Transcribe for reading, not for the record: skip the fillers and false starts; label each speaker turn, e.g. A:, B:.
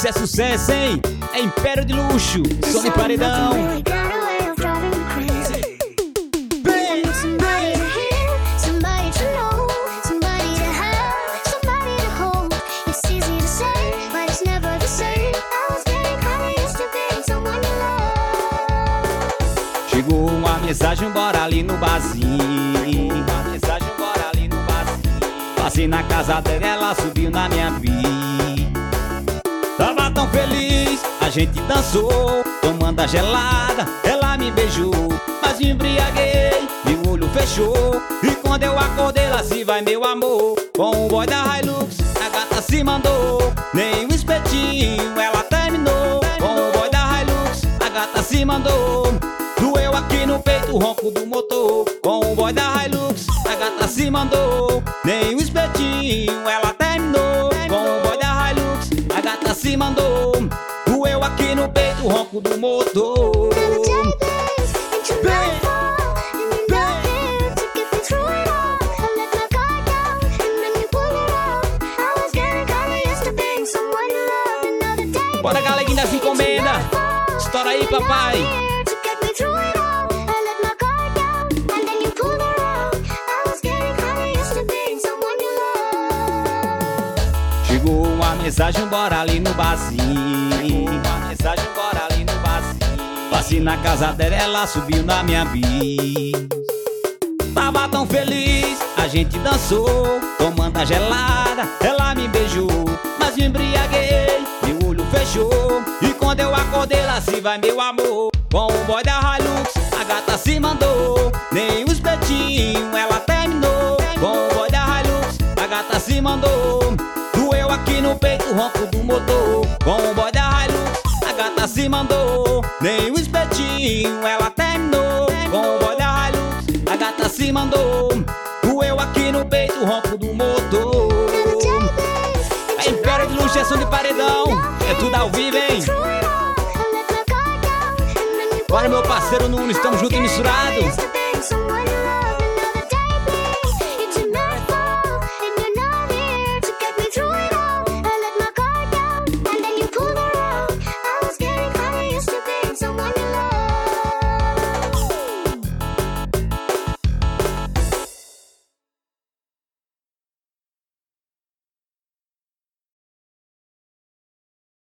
A: Isso é sucesso, hein? É Império de Luxo, som de paredão. Chegou uma mensagem, bora ali no barzinho. Uma mensagem, bora ali no barzinho. Passei na casa dela, ela subiu na minha vida. Tava tão feliz, a gente dançou, tomando a gelada, ela me beijou. Mas me embriaguei, meu olho fechou. E quando eu acordei, lá se vai meu amor. Com o boy da Hilux, a gata se mandou. Nem um espetinho, ela terminou. Com o boy da Hilux, a gata se mandou. Doeu aqui no peito o ronco do motor. Com o boy da Hilux, a gata se mandou. Nem um espetinho, ela terminou. Com o boy da Hilux, a gata se mandou. Doeu aqui no peito o ronco do motor. Bora, galerinha das encomendas. Estoura aí, papai. Chegou uma mensagem, bora ali no barzinho. Uma mensagem, bora ali no barzinho. Passei na casa dela, ela subiu na minha bis. Tava tão feliz, a gente dançou, tomando a gelada, ela me beijou. Mas me embriaguei, meu olho fechou. E quando eu acordei, lá se vai meu amor. Com o boy da Hilux, a gata se mandou. Nem um espetinho, ela terminou. Com o boy da Hilux, a gata se mandou. Doeu aqui no peito o ronco do motor. Com o boy da Hilux, a gata se mandou. Nem um espetinho, ela terminou. Com o boy da Hilux, a gata se mandou. Doeu aqui no peito o ronco do motor. É Império de Luxo, é som de paredão. É tudo ao vivo, hein? Bora, meu parceiro Nunes, estamos juntos e misturados.